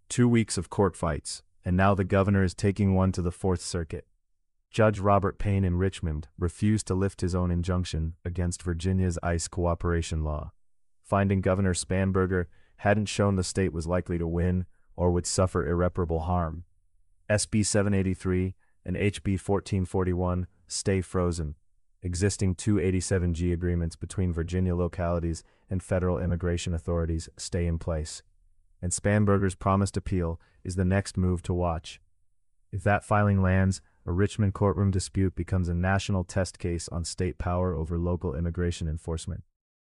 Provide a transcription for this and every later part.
2 weeks of court fights, and now the governor is taking one to the Fourth Circuit. Judge Robert Payne in Richmond refused to lift his own injunction against Virginia's ICE cooperation law, finding Governor Spanberger hadn't shown the state was likely to win or would suffer irreparable harm. SB 783 and HB 1441 stay frozen. Existing 287G agreements between Virginia localities and federal immigration authorities stay in place. And Spanberger's promised appeal is the next move to watch. If that filing lands, a Richmond courtroom dispute becomes a national test case on state power over local immigration enforcement.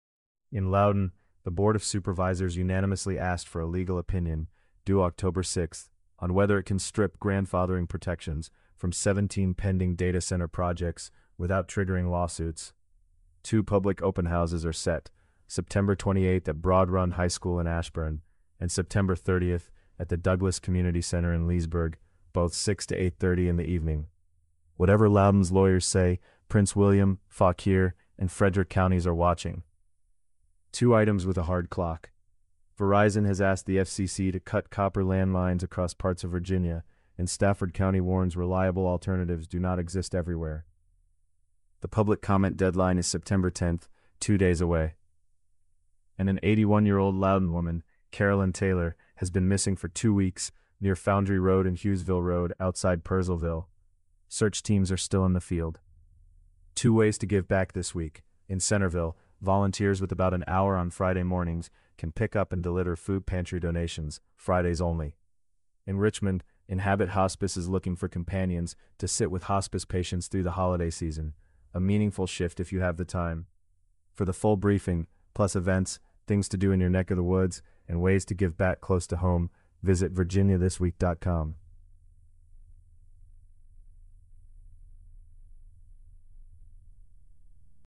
In Loudoun, the Board of Supervisors unanimously asked for a legal opinion, due October 6th, on whether it can strip grandfathering protections from 17 pending data center projects without triggering lawsuits. 2 public open houses are set, September 28th at Broad Run High School in Ashburn, and September 30th at the Douglas Community Center in Leesburg, both 6 to 8:30 in the evening. Whatever Loudoun's lawyers say, Prince William, Fauquier, and Frederick counties are watching. 2 items with a hard clock. Verizon has asked the FCC to cut copper landlines across parts of Virginia, and Stafford County warns reliable alternatives do not exist everywhere. The public comment deadline is September 10th, 2 days away. And an 81-year-old Loudoun woman, Carolyn Taylor, has been missing for 2 weeks near Foundry Road and Hughesville Road outside Purcellville. Search teams are still in the field. 2 ways to give back this week. In Centerville, volunteers with about an hour on Friday mornings can pick up and deliver food pantry donations, Fridays only. In Richmond, Inhabit Hospice is looking for companions to sit with hospice patients through the holiday season, a meaningful shift if you have the time. For the full briefing, plus events, things to do in your neck of the woods, and ways to give back close to home, visit virginiathisweek.com.